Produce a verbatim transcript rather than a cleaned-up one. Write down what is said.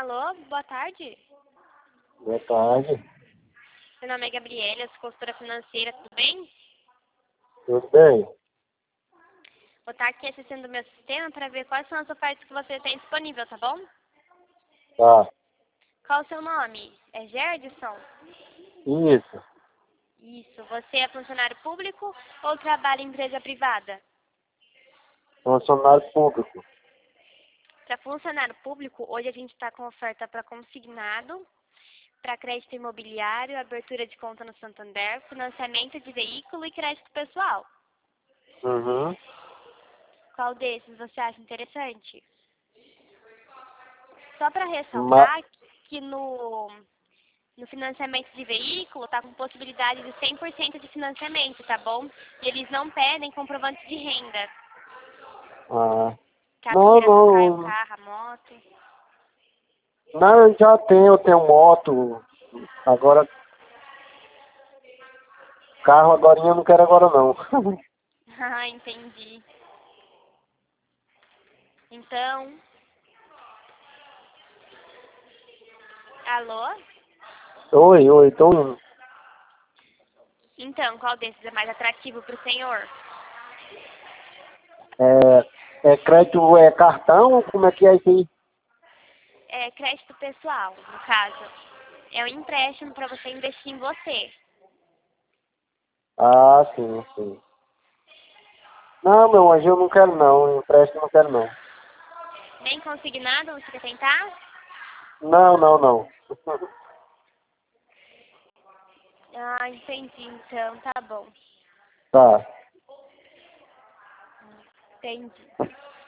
Alô, boa tarde. Boa tarde. Meu nome é Gabriela, eu sou consultora financeira, tudo bem? Tudo bem? Vou estar aqui acessando o meu sistema para ver quais são as ofertas que você tem disponível, tá bom? Tá. Qual o seu nome? É Gerdson? Isso. Isso. Você é funcionário público ou trabalha em empresa privada? Funcionário público. Para funcionário público, hoje a gente está com oferta para consignado, para crédito imobiliário, abertura de conta no Santander, financiamento de veículo e crédito pessoal. Uhum. Qual desses você acha interessante? Só para Ma ressaltar que no, no financiamento de veículo está com possibilidade de cem por cento de financiamento, tá bom? E eles não pedem comprovante de renda, ah. caso Não, queira trocar o não. carro, a moto. Não, eu já tenho, eu tenho moto. Agora, carro agora eu não quero agora não. Ah, entendi. Então, alô? Oi, oi, tô indo. Então, qual desses é mais atrativo para o senhor? É, é crédito, é cartão? Como é que é isso aí? É crédito pessoal, no caso. É um empréstimo para você investir em você. Ah, sim, sim. Não, meu anjo, eu não quero não. Empréstimo eu não quero não. Nem consignado, você quer tentar? Não, não, não. Ah, entendi, então, tá bom. Tá. Entendi.